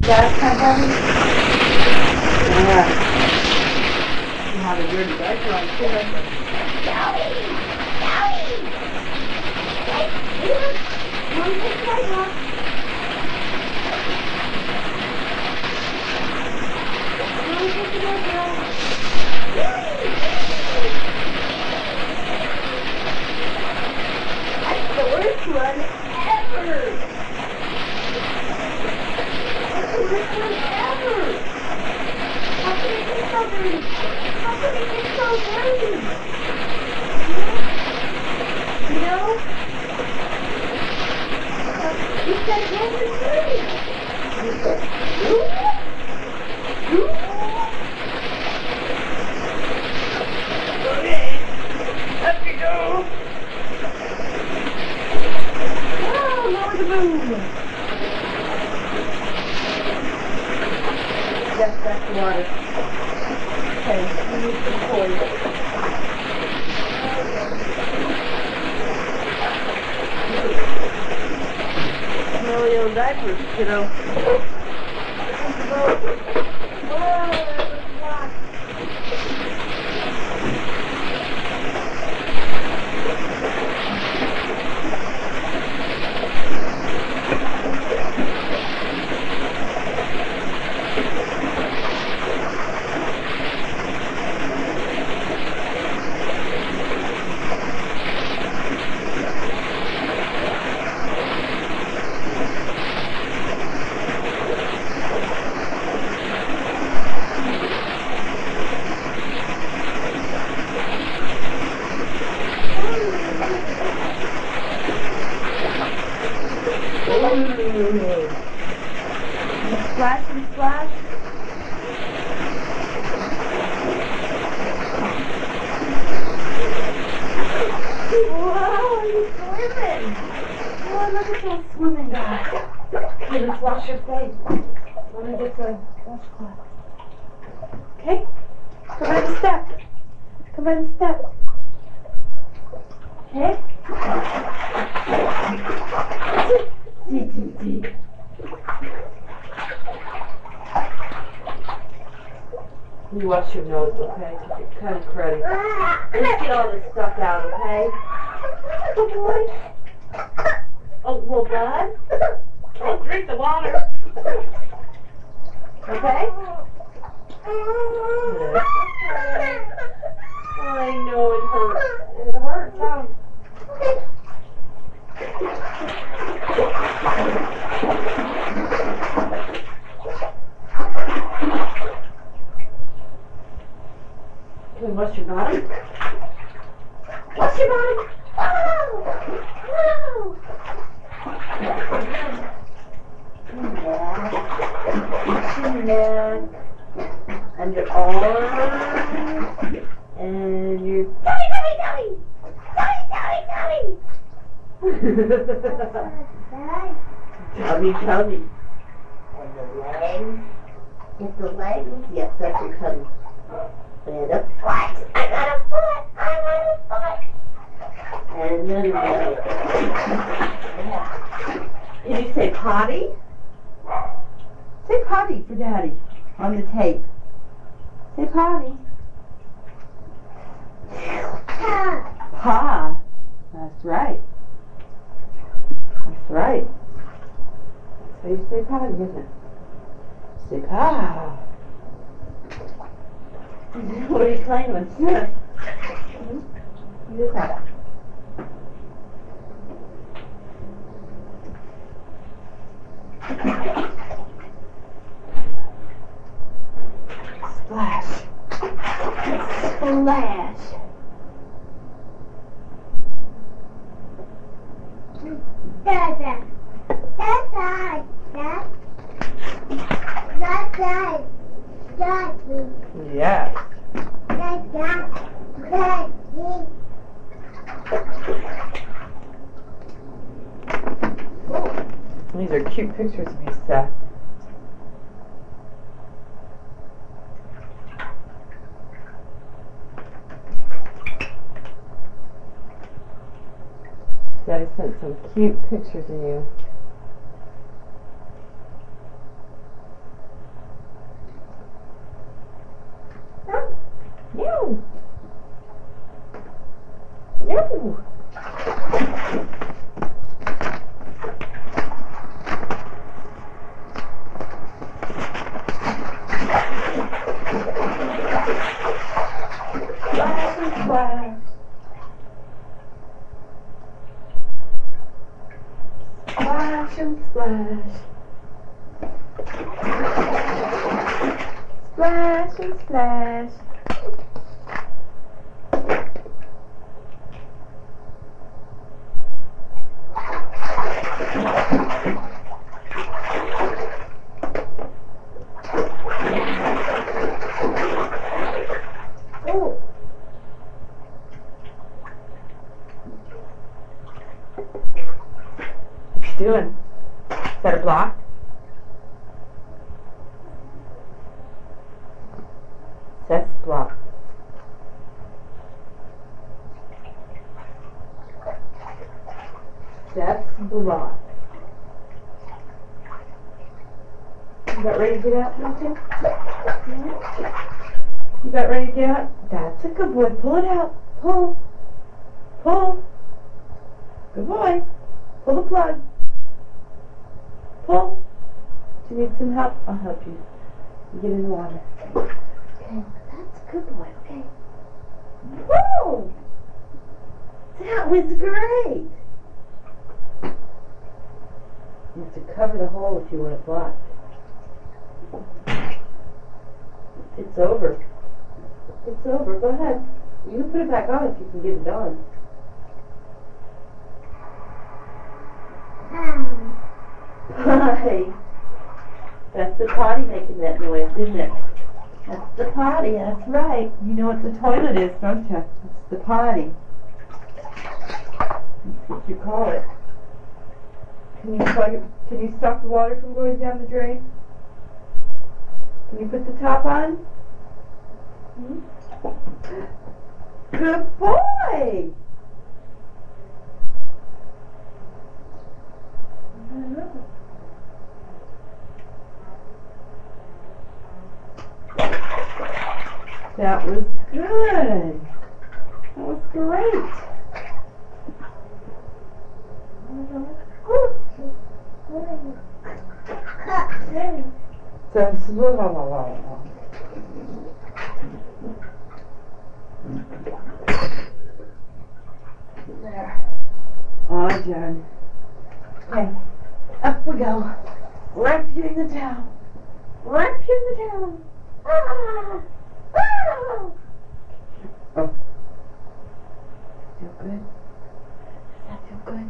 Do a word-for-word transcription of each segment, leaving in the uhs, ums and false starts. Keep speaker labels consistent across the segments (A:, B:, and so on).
A: That's kind of heavy? Yeah. You have a dirty diaper on too, don't you?
B: Joey! Joey! Hey, Mom, take the diaper off. Mom, take the diaper off. That's the worst one ever! That's the worst one ever! How can it get so dirty? How can it get so dirty? You know? You said hands are dirty. You said, who? Who? Okay. Up you go. Oh, lower the boom. Yes, that's the water. Okay, we need some toys. Smelly old diapers, kiddo. Oh, splash and splash. Whoa, you're swimming. Oh, look at that swimming guy. Okay, let's wash your face. Let me get the washcloth. Okay? Come by the step. Come by the step. Okay? See, see, see. You wash your nose, okay? You're kind of cruddy. Let's get all this stuff out, okay? Good boy. Oh, well, bud. Oh, drink the water. Okay? Good. I know it hurts. It hurts, huh? Can we wash your body? Wash your body! Oh! Your neck, and your arms, and your tummy, tummy, tummy! Tummy, tummy, tummy! Tummy, tummy. And the legs. Get the legs? Yes, that's your tummy. And a foot! I got a foot! I want a foot! And then the leg. Yeah. Did you say potty? Say potty for Daddy on the tape. Say potty. Pa. That's right. That's right. That's how you say potty, isn't it? Say pa. What are you playing with? What is that? Splash. Splash. Dada. Dada. Dada. Daddy. Yes. Dada. Daddy. These are cute pictures of you, Seth. Daddy sent some cute pictures of you. No. No. Splash and splash. Splash and splash. Splash and splash. Oh. What you doing? Is that a block? That's block. That's block. You about ready to get out, Milton? Yeah. You about ready to get out? That's a good boy. Pull it out. Pull. Pull. Good boy. Pull the plug. Pull. Do you need some help? I'll help you. You get in the water. Okay. That's a good boy. Okay. Whoa! That was great. You have to cover the hole if you want it blocked. It's over. It's over. Go ahead. You can put it back on if you can get it on. Hi. That's the potty making that noise, isn't it? That's the potty. That's right. You know what the toilet is, don't you? It's the potty. That's what you call it. Can you plug it? Can you stop the water from going down the drain? Can you put the top on? Hmm? Good boy! That was good. That was great. That's there. All done. Okay, up we go. Wrap you in the towel. Wrap you in the towel. Ah! Ah! Oh. Feel good? Does that feel good?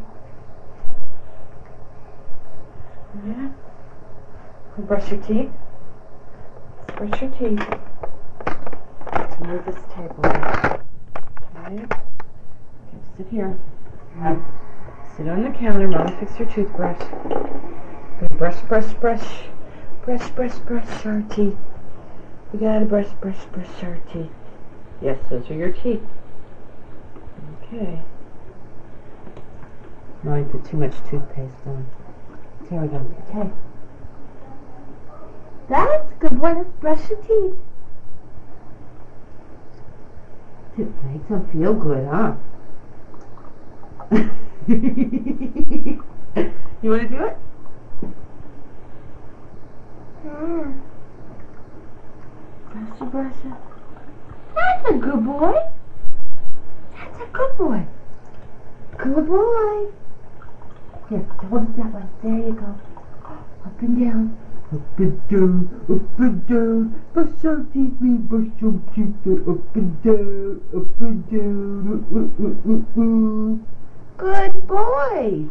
B: Yeah. Can brush your teeth? Let's brush your teeth. Let's move this table. Okay. Okay, sit here. Um, sit on the counter. Mama, fix your toothbrush. Okay, brush, brush, brush. Brush, brush, brush our teeth. We gotta brush, brush, brush our teeth. Yes, those are your teeth. Okay. No, I put too much toothpaste on. There we go. Okay. That's good. Why not brush your teeth? It makes them feel good, huh? You want to do it? Yeah. Brush it, brush it. That's a good boy. That's a good boy. Good boy. Here, hold it that way. There you go. Up and down. Up and down. Up and down. Brush your teeth, me. Brush your teeth. Up and down. Up and down. Uh, uh, uh, uh. Good boy.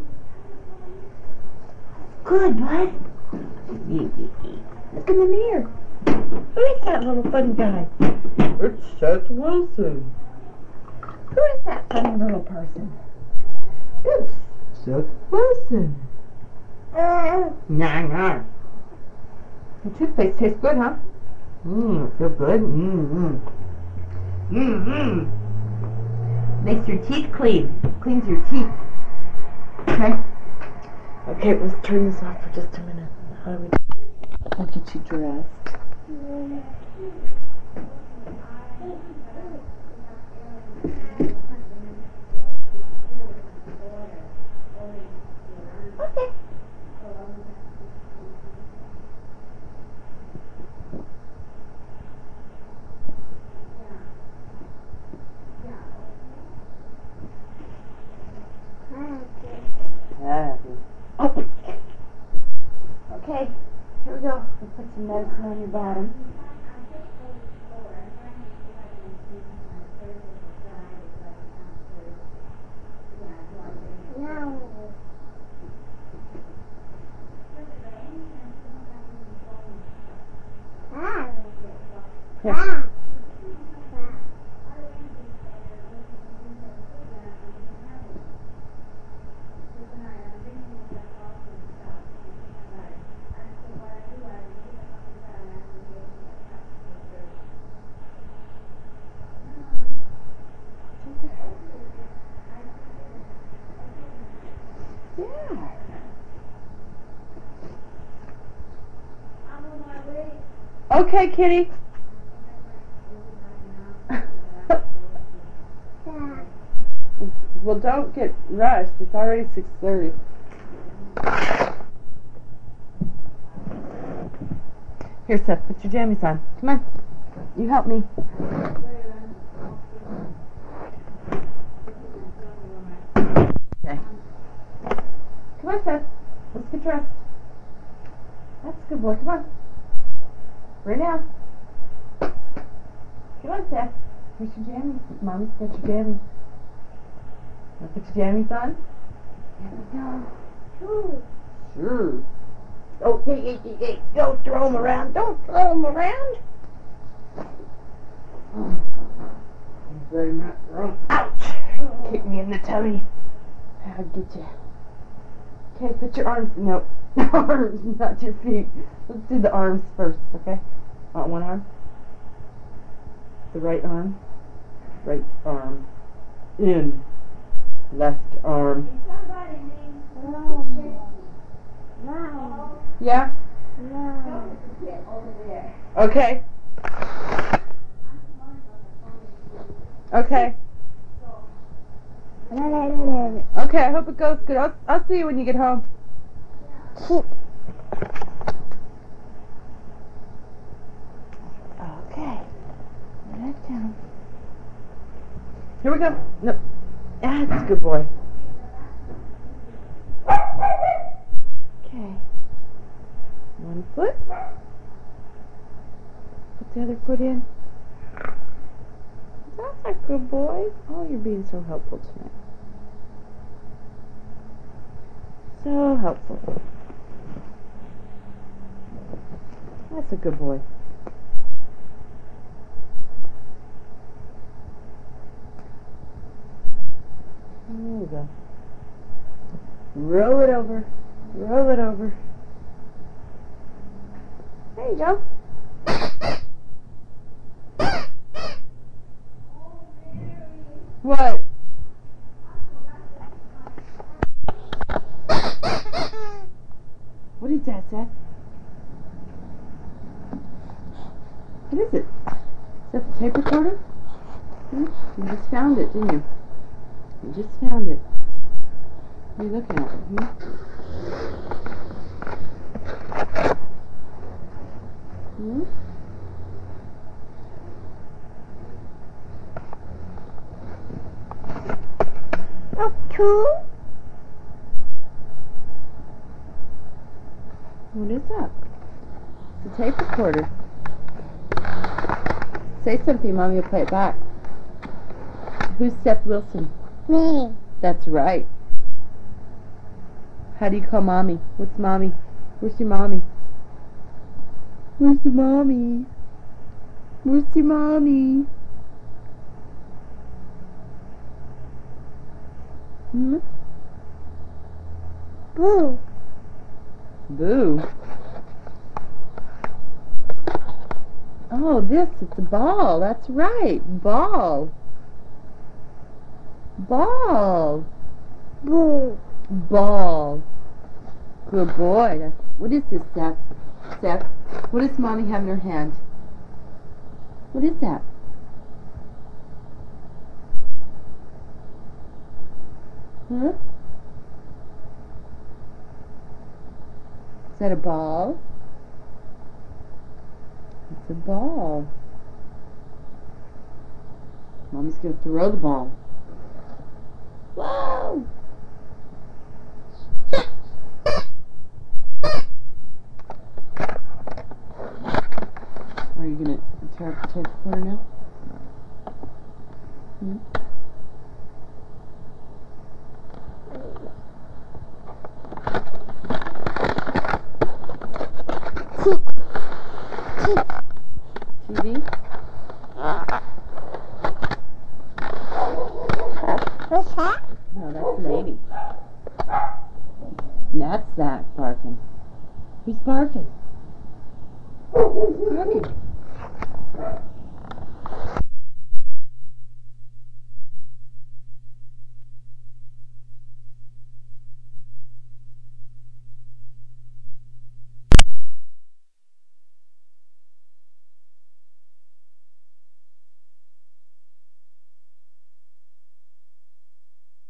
B: Good, bud. Look in the mirror. Who is that little fun guy? It's Seth Wilson. Who is that funny little person? It's Seth Wilson. Uh, nah, nah. The toothpaste tastes good, huh? Mmm, feel good? Mmm, mmm. Mmm, mmm. Makes your teeth clean. Cleans your teeth. Okay? Okay, let's turn this off for just a minute. How do we... I'll get you dressed. Okay, here we go. We'll put some medicine on your bottom. No. Ah.
C: Here.
B: Ah.
C: Yeah. Okay, kitty. Well, don't get rushed. It's already six thirty. Here, Seth, put your jammies on. Come on. You help me. Okay. Come on, Seth. Let's get dressed. That's a good boy. Come on. Right now. Come on, Seth. Here's your jammies. Mommy's got your jammies. Want to put your jammies on? Here we go.
B: Ooh.
C: Sure.
B: Oh, hey, hey, hey, hey. Don't throw them around. Don't throw them around.
C: Oh. You better not throw. Ouch! Kick me in the tummy. I'll get you. Okay, put your arms. No, arms, not your feet. Let's do the arms first, okay? On one arm. The right arm. Right arm. In. Left arm.
B: No. No.
C: Yeah?
B: No.
C: Okay. Okay. Okay, I hope it goes good. I'll, I'll see you when you get home. Okay. Back down. Here we go. No. Ah, that's a good boy. Okay. One foot. Put the other foot in. That's a good boy. Oh, you're being so helpful tonight. So helpful. That's a good boy. There we go. Roll it over. Roll it over. There you go. What? What is that, Seth? What is it? Is that the tape recorder? Hmm? You just found it, didn't you? You just found it. What are you looking at? Hmm? Hmm?
B: Oh, two?
C: What is that? It's a tape recorder. Say something, Mommy will play it back. Who's Seth Wilson?
B: Me.
C: That's right. How do you call Mommy? What's Mommy? Where's your Mommy? Where's the Mommy? Where's your Mommy? Hmm?
B: Boo.
C: Boo. Oh, this, it's a ball. That's right. Ball. Ball.
B: Boo.
C: Ball. Good boy. That's, what is this, Seth? Seth, what does Mommy have in her hand? What is that? Huh? Is that a ball? It's a ball. Mommy's going to throw the ball. Whoa! Who's barking? Who's barking?